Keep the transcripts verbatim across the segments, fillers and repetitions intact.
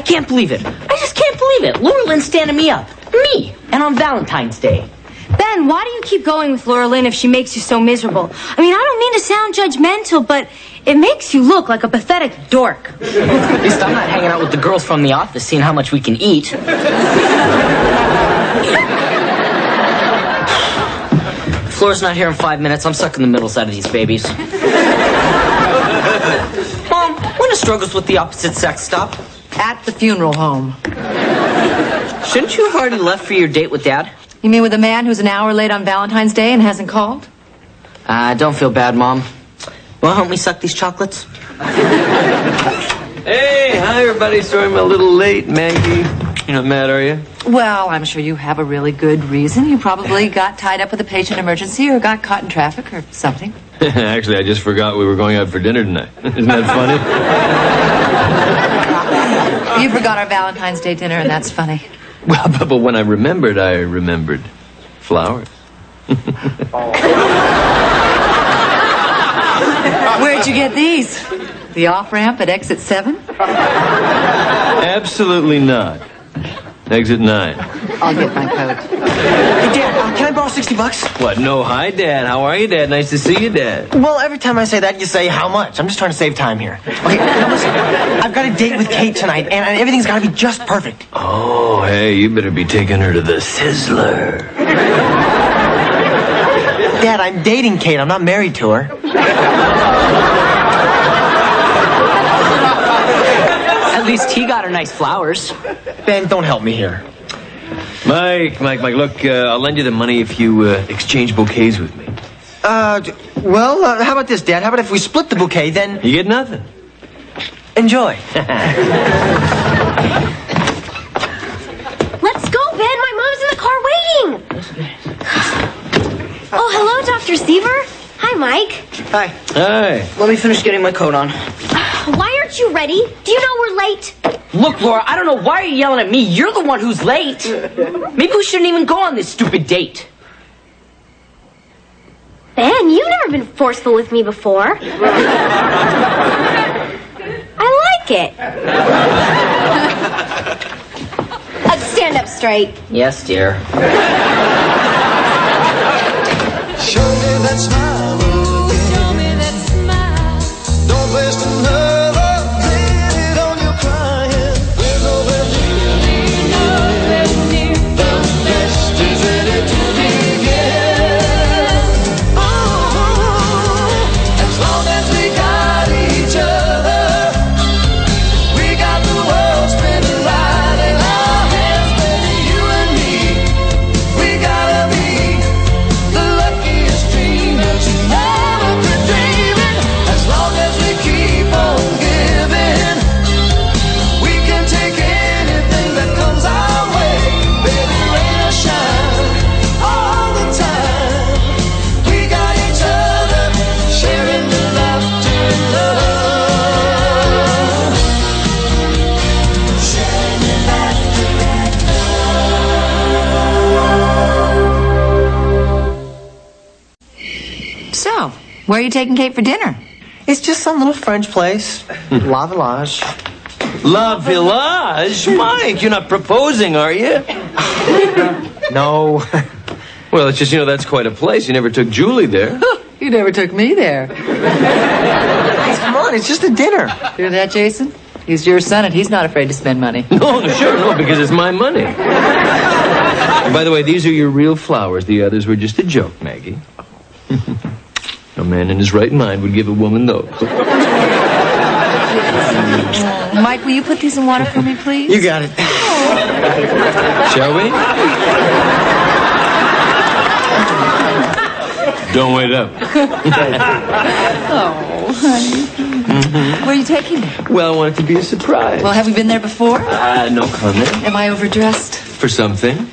can't believe it. I just can't believe it. Laura Lynn's standing me up. Me. And on Valentine's Day. Ben, why do you keep going with Laura Lynn if she makes you so miserable? I mean, I don't mean to sound judgmental, but it makes you look like a pathetic dork. At least I'm not hanging out with the girls from the office seeing how much we can eat. Flora's not here in five minutes. I'm stuck in the middle side of these babies. Mom, when do struggles with the opposite sex stop? At the funeral home. Shouldn't you have already left for your date with Dad? You mean with a man who's an hour late on Valentine's Day and hasn't called? Uh, don't feel bad, Mom. Want to help me suck these chocolates? Hey, hi, everybody. Sorry I'm a little late, Maggie. You're not mad, are you? Well, I'm sure you have a really good reason. You probably got tied up with a patient emergency or got caught in traffic or something. Actually, I just forgot we were going out for dinner tonight. Isn't that funny? You forgot our Valentine's Day dinner, and that's funny. Well, but, but when I remembered, I remembered flowers. Where'd you get these? The off-ramp at exit seven? Absolutely not. Exit nine. I'll get my coat. Hey, Dad, uh, can I borrow sixty bucks? What? No, hi, Dad. How are you, Dad? Nice to see you, Dad. Well, every time I say that, you say how much. I'm just trying to save time here. Okay, now listen. I've got a date with Kate tonight, and everything's got to be just perfect. Oh, hey, you better be taking her to the Sizzler. Dad, I'm dating Kate. I'm not married to her. At least he got her nice flowers. Ben, don't help me here. Mike, Mike, Mike, look, uh, I'll lend you the money if you uh, exchange bouquets with me. Uh, well, uh, how about this, Dad? How about if we split the bouquet, then... You get nothing. Enjoy. Let's go, Ben. My mom's in the car waiting. Oh, hello, Doctor Seaver. Hi, Mike. Hi. Hi. Let me finish getting my coat on. Why aren't you ready? Do you know we're late? Look, Laura, I don't know why you're yelling at me. You're the one who's late. Maybe we shouldn't even go on this stupid date. Ben, you've never been forceful with me before. I like it. Uh, stand up straight. Yes, dear. Show me that smile again. Show me that smile. Don't waste another minute on your crying. We're nowhere near. The best is ready to begin. Oh, as long as we got each other, we got the world spinning right in our hands, baby, you and me. We gotta be the luckiest dream that you never could dream in. As long as we keep on giving, we can take anything that comes our way. Baby, rain or shine, all the time. We got each other, sharing the laughter and love. Sharing the laughter and love. So, where are you taking Kate for dinner? It's just some little French place. La Village. La Village? Mike, you're not proposing, are you? No. Well, it's just, you know, that's quite a place. You never took Julie there. You never took me there. Guys, come on. It's just a dinner. Hear that, Jason? He's your son, and he's not afraid to spend money. No, no, sure, no, because it's my money. And by the way, these are your real flowers. The others were just a joke, Maggie. No man in his right mind would give a woman those. Mike, will you put these in water for me, please? You got it. Shall we? Don't wait up. Oh, honey. Mm-hmm. Where are you taking me? Well, I want it to be a surprise. Well, have we been there before? Uh, no comment. Am I overdressed? For something.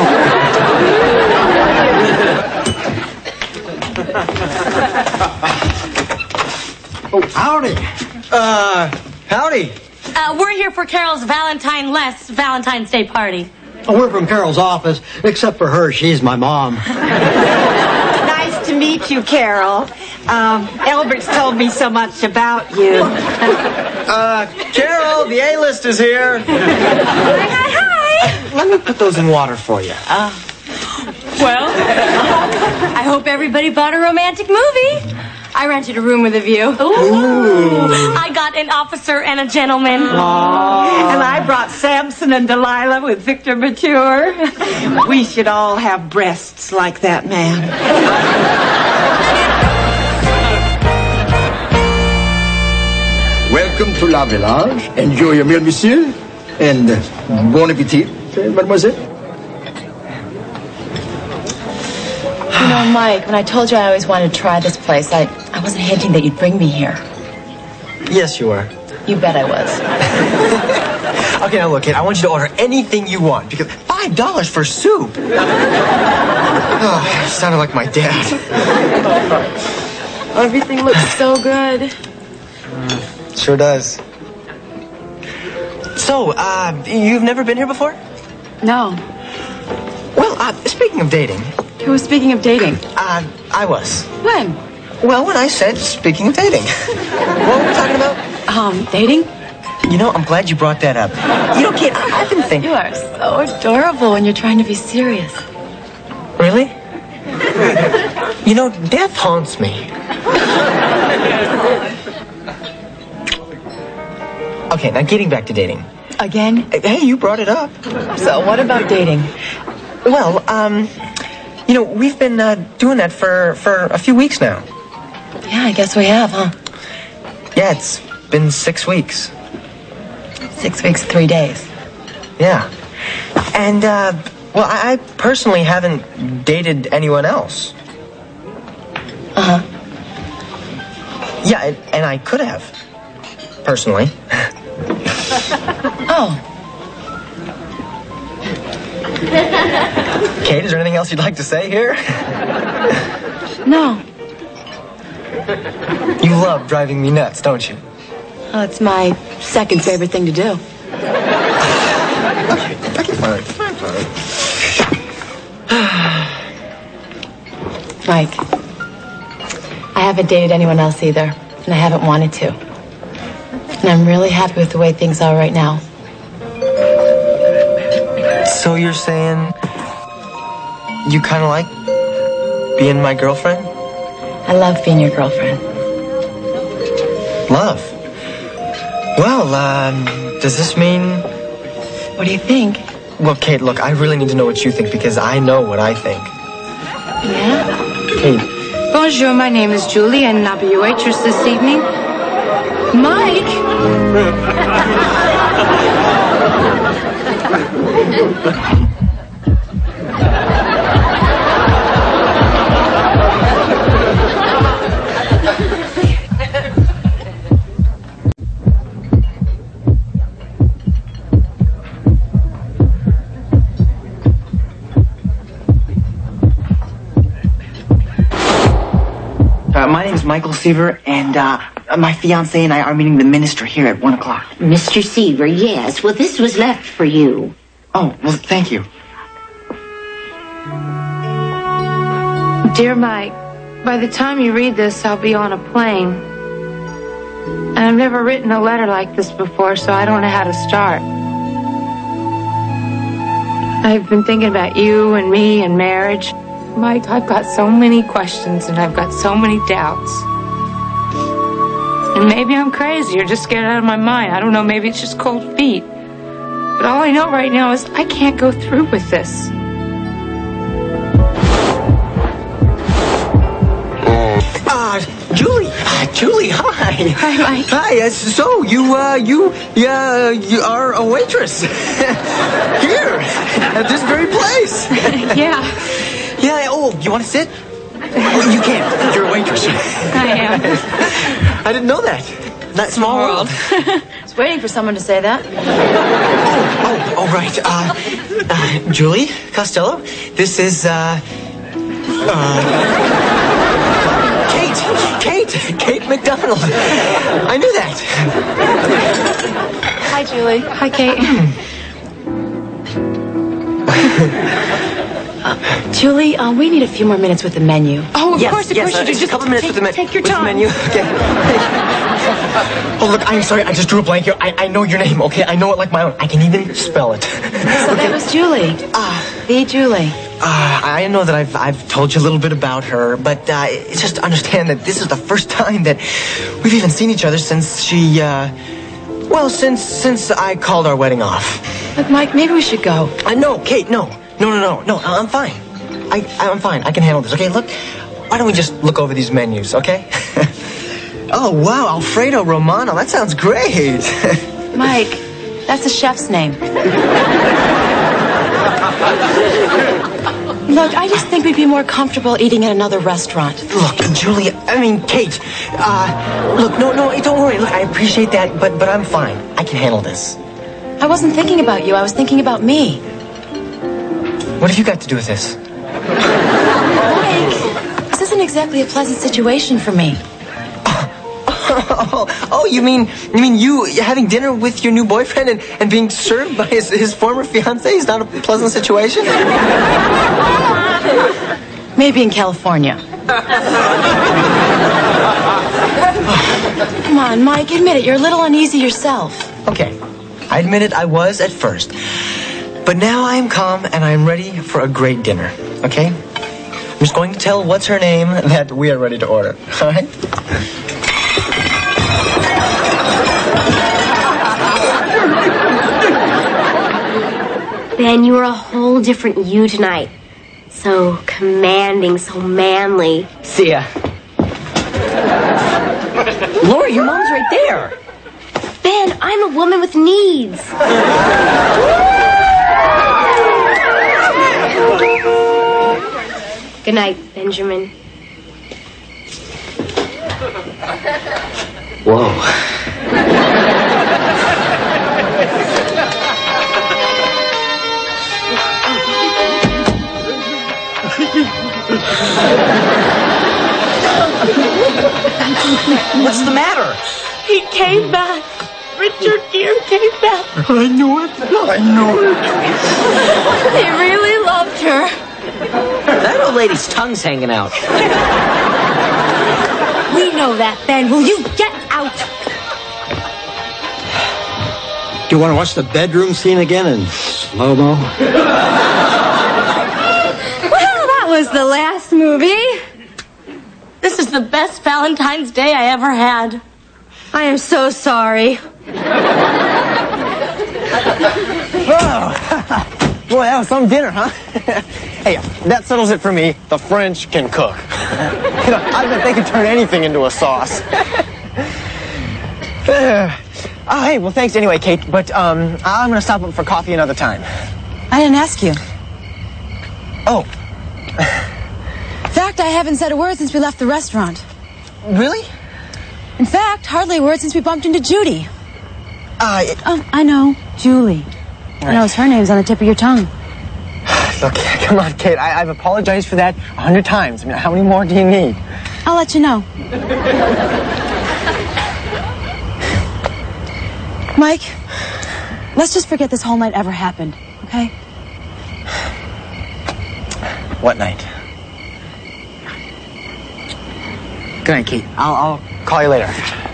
Oh, howdy. Uh, howdy. Uh, we're here for Carol's Valentine-less Valentine's Day party. Oh, we're from Carol's office, except for her. She's my mom. Nice to meet you, Carol. Um, Albert's told me so much about you. Uh, Carol, the A-list is here. Hi, hi, hi. Let me put those in water for you. Uh, well, I hope everybody bought a romantic movie. I rented a room with a view. Ooh. I got an officer and a gentleman. Aww. And I brought Samson and Delilah with Victor Mature. We should all have breasts like that man. Welcome to La Village. Enjoy your meal, monsieur. And uh, bon appetit, mademoiselle. You know, Mike, when I told you I always wanted to try this place, I, I wasn't hinting that you'd bring me here. Yes, you were. You bet I was. Okay, now look, kid, I want you to order anything you want, because five dollars for soup. Oh, sounded like my dad. Everything looks so good. Mm, sure does. So, uh, you've never been here before? No. Well, uh, speaking of dating... Who was speaking of dating? Uh, I was. When? Well, when I said speaking of dating. What were we talking about? Um, dating? You know, I'm glad you brought that up. You know, kid, I, I've been thinking... You are so adorable when you're trying to be serious. Really? You know, death haunts me. Okay, now getting back to dating. Again? Hey, you brought it up. So, what about dating? Well, um... you know, we've been uh, doing that for, for a few weeks now. Yeah, I guess we have, huh? Yeah, it's been six weeks. Six weeks, three days. Yeah. And, uh, well, I, I personally haven't dated anyone else. Uh-huh. Yeah, and, and I could have. Personally. Oh. Kate, is there anything else you'd like to say here? No. You love driving me nuts, don't you? Oh, it's my second favorite thing to do. Okay, okay, fine, fine, fine. Mike, I haven't dated anyone else either, and I haven't wanted to. And I'm really happy with the way things are right now. So you're saying you kind of like being my girlfriend? I love being your girlfriend. Love? Well, um, does this mean... What do you think? Well, Kate, look, I really need to know what you think, because I know what I think. Yeah? Kate. Bonjour, my name is Julie, and I'll be your waitress this evening. Mike! Uh, my name is Michael Seaver, and uh, my fiancé and I are meeting the minister here at one o'clock. Mister Seaver, yes. Well, this was left for you. Oh, well, thank you. Dear Mike, by the time you read this, I'll be on a plane. And I've never written a letter like this before, so I don't know how to start. I've been thinking about you and me and marriage. Mike, I've got so many questions and I've got so many doubts. And maybe I'm crazy or just scared out of my mind. I don't know, maybe it's just cold feet. But all I know right now is I can't go through with this. Ah, uh, Julie. Uh, Julie, hi. Hi, Mike. Hi. Uh, so you, uh, you, uh, you are a waitress here at this very place. Yeah. Yeah. Oh, you want to sit? Well, you can't. You're a waitress. I am. I didn't know that. That small world. I was waiting for someone to say that. Oh, oh, oh right. Uh, uh, Julie Costello. This is, uh, uh, Kate. Kate. Kate McDonald. I knew that. Hi, Julie. Hi, Kate. Uh, Julie, uh, we need a few more minutes with the menu. Oh, of yes, course, of yes, course uh, you do. just a couple minutes take, with the, me- take your with time. the menu. Okay. Oh, look, I'm sorry. I just drew a blank here. I, I know your name, okay? I know it like my own. I can even spell it. So that was Julie. Ah, the Julie. Uh, I know that I've I've told you a little bit about her, but uh, it's just to understand that this is the first time that we've even seen each other since she, uh, well, since since I called our wedding off. Look, Mike, maybe we should go. Uh, no, Kate, no, no, no, no, no. I'm fine. I I'm fine. I can handle this. Okay, look. Why don't we just look over these menus, okay? Oh wow, Alfredo Romano. That sounds great. Mike, that's the chef's name. Look, I just think we'd be more comfortable eating at another restaurant. Look, Julia, I mean, Kate, uh, look, no, no, don't worry. Look, I appreciate that, but but I'm fine. I can handle this. I wasn't thinking about you. I was thinking about me. What have you got to do with this? Mike, this isn't exactly a pleasant situation for me. Oh, oh, you mean you mean you having dinner with your new boyfriend and, and being served by his, his former fiancée is not a pleasant situation? Maybe in California. Come on, Mike, admit it. You're a little uneasy yourself. Okay, I admit it, I was at first. But now I am calm and I am ready for a great dinner, okay? I'm just going to tell what's her name that we are ready to order, all right? Ben, you were a whole different you tonight. So commanding, so manly. See ya. Lori, your mom's right there. Ben, I'm a woman with needs. Good night, Benjamin. Whoa. What's the matter? He came back. Richard Gere came back. I knew it. I knew it. He really loved her. That old lady's tongue's hanging out. We know that, Ben. Will you get out? Do you want to watch the bedroom scene again in slow-mo? Well, that was the last movie. This is the best Valentine's Day I ever had. I am so sorry. Oh, boy, that was some dinner, huh? Hey, that settles it for me. The French can cook. You know, I bet they can turn anything into a sauce. uh, oh, hey, well, thanks anyway, Kate. But um, I'm going to stop up for coffee another time. I didn't ask you. Oh. In fact, I haven't said a word since we left the restaurant. Really? In fact, hardly a word since we bumped into Judy. Uh, it, oh, I know. Julie. I know her name's on the tip of your tongue. Look, come on, Kate. I, I've apologized for that a hundred times. I mean, how many more do you need? I'll let you know. Mike, let's just forget this whole night ever happened, okay? What night? Good night, Kate. I'll, I'll call you later.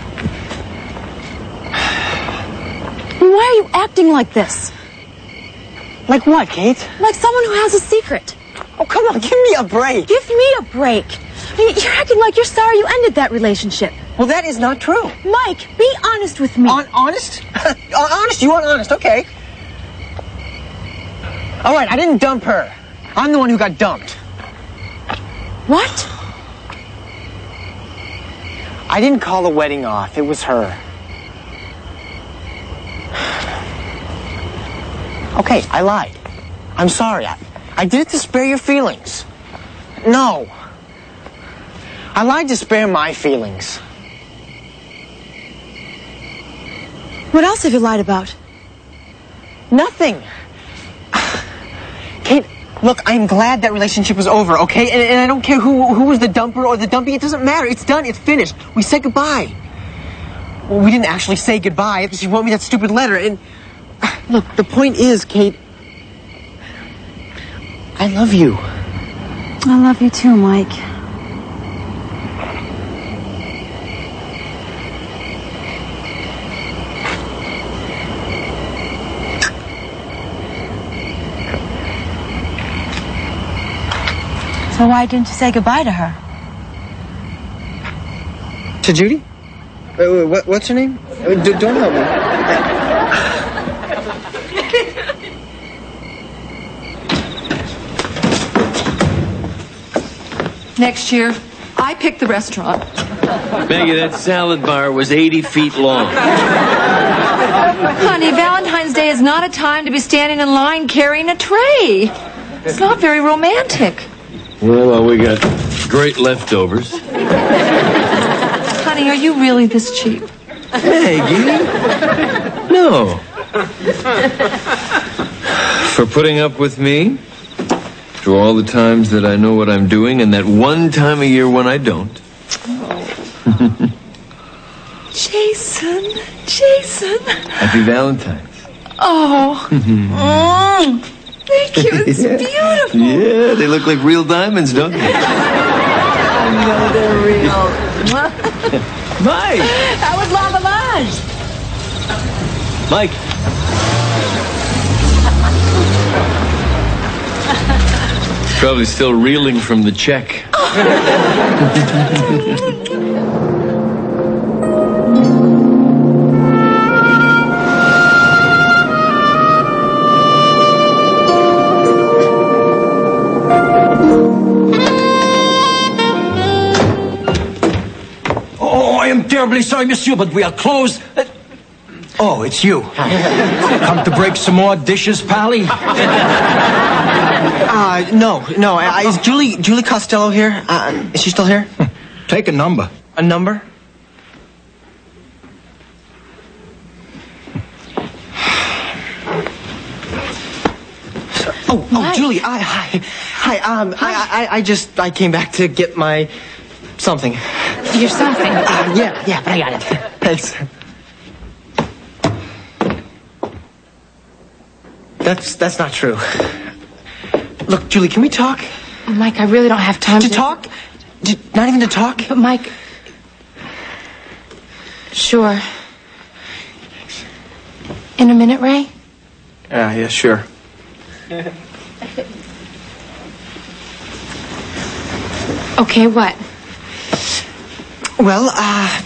Why are you acting like this? Like what, Kate? Like someone who has a secret. Oh, come on, give me a break. Give me a break. I mean, you're acting like you're sorry you ended that relationship. Well, that is not true. Mike, be honest with me. On honest? Honest? You want honest? Okay. All right, I didn't dump her. I'm the one who got dumped. What? I didn't call the wedding off. It was her. Okay, I lied. I'm sorry. I, I did it to spare your feelings. No. I lied to spare my feelings. What else have you lied about? Nothing. Kate, look, I'm glad that relationship is over, okay? And, and I don't care who who was the dumper or the dumpy. It doesn't matter. It's done. It's finished. We said goodbye. Well, we didn't actually say goodbye. She wrote me that stupid letter. And look, the point is, Kate, I love you. I love you too, Mike. So why didn't you say goodbye to her? To Judy? Wait, wait, what, what's her name? Uh, d- don't help me. Next year, I pick the restaurant. Maggie, that salad bar was eighty feet long. Honey, Valentine's Day is not a time to be standing in line carrying a tray. It's not very romantic. Yeah, well, we got great leftovers. Honey, are you really this cheap? Maggie? No. For putting up with me? Through all the times that I know what I'm doing and that one time a year when I don't. Jason, Jason. Happy Valentine's. Oh. Mm. Thank you. It's Yeah. beautiful. Yeah, they look like real diamonds, don't they? I know they're real. Mike! That was lavage. Mike! Probably still reeling from the check. Oh, I am terribly sorry, monsieur, but we are closed. Uh, Oh, it's you. Come to break some more dishes, Pally? Uh, no, no. Uh, is Julie Julie Costello here? Uh, is she still here? Take a number. A number? Oh, oh, Julie. I, hi, hi. Um, I, I, I just I came back to get my something. Your something? Uh, yeah, yeah, but I got it. Thanks. That's that's not true. Look, Julie, can we talk? Mike, I really don't have time to, to... talk? To, not even to talk? But, Mike... Sure. In a minute, Ray? Yeah, yeah, sure. Okay, what? Well, uh...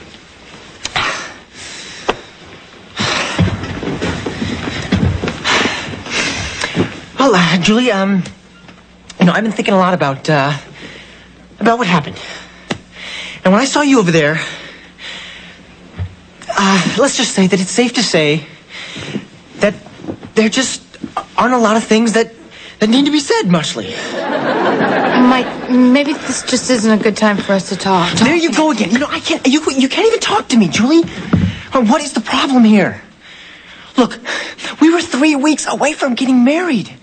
Well, uh, Julie, um... You know, I've been thinking a lot about, uh... about what happened. And when I saw you over there... Uh, let's just say that it's safe to say... that there just aren't a lot of things that... that need to be said, Mushley. Mike, maybe this just isn't a good time for us to talk. There you go again. You know, I can't... You, you can't even talk to me, Julie. What is the problem here? Look, we were three weeks away from getting married.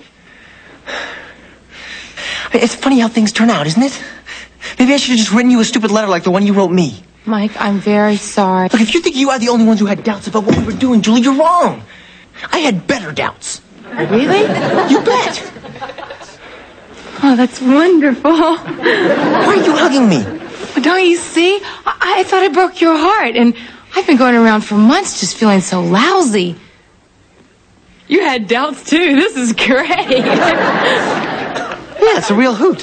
It's funny how things turn out, isn't it? Maybe I should have just written you a stupid letter like the one you wrote me. Mike, I'm very sorry. Look, if you think you are the only ones who had doubts about what we were doing, Julie, you're wrong. I had better doubts. Really? You bet. Oh, that's wonderful. Why are you hugging me? Don't you see? I, I thought I broke your heart, and I've been going around for months just feeling so lousy. You had doubts, too. This is great. Yeah, it's a real hoot.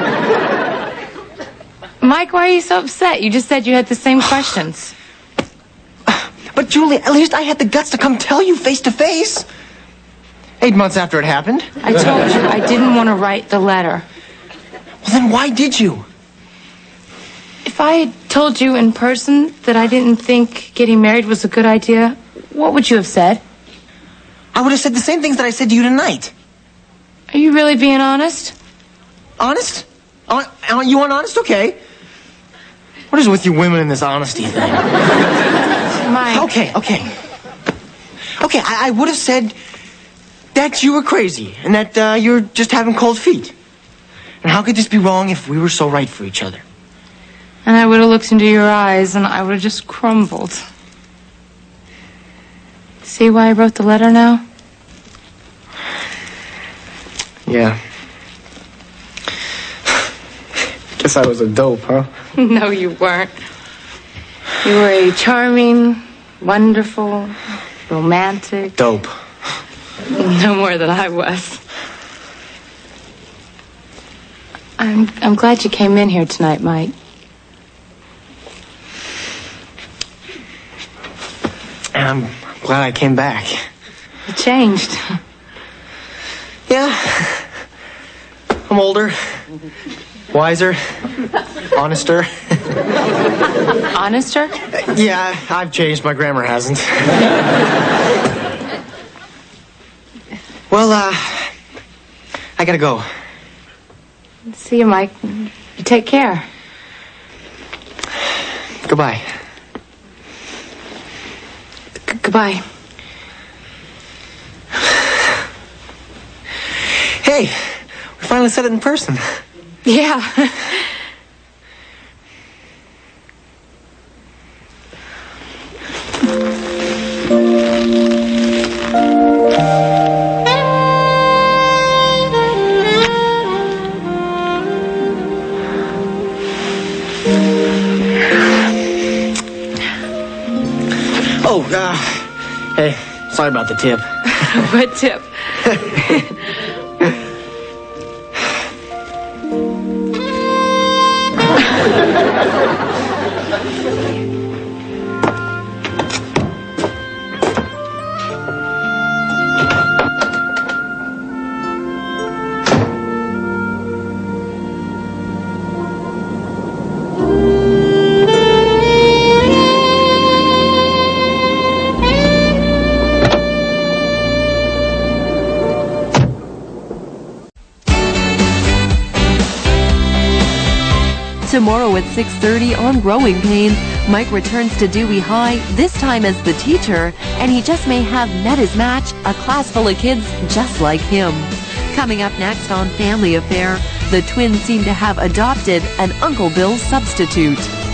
Mike, why are you so upset? You just said you had the same questions. But, Julie, at least I had the guts to come tell you face to face. Eight months after it happened. I told you I didn't want to write the letter. Well, then why did you? If I had told you in person that I didn't think getting married was a good idea, what would you have said? I would have said the same things that I said to you tonight. Are you really being honest? Honest? Aren't, aren't you honest? Okay. What is with you women in this honesty thing? Mike. Okay, okay. Okay, I, I would have said that you were crazy and that uh, you're just having cold feet. And how could this be wrong if we were so right for each other? And I would have looked into your eyes and I would have just crumbled. See why I wrote the letter now? Yeah. Guess I was a dope, huh? No, you weren't. You were a charming, wonderful, romantic... Dope. No more than I was. I'm, I'm glad you came in here tonight, Mike. I'm glad I came back. You changed. Yeah. I'm older, wiser, honester. Honester? Yeah, I've changed. My grammar hasn't. Well, uh, I gotta go. See you, Mike. You take care. Goodbye. G- goodbye. Hey, we finally said it in person. Yeah. Oh, uh, hey, sorry about the tip. What tip? Tomorrow at six thirty on Growing Pains, Mike returns to Dewey High, this time as the teacher, and he just may have met his match, a class full of kids just like him. Coming up next on Family Affair, the twins seem to have adopted an Uncle Bill substitute.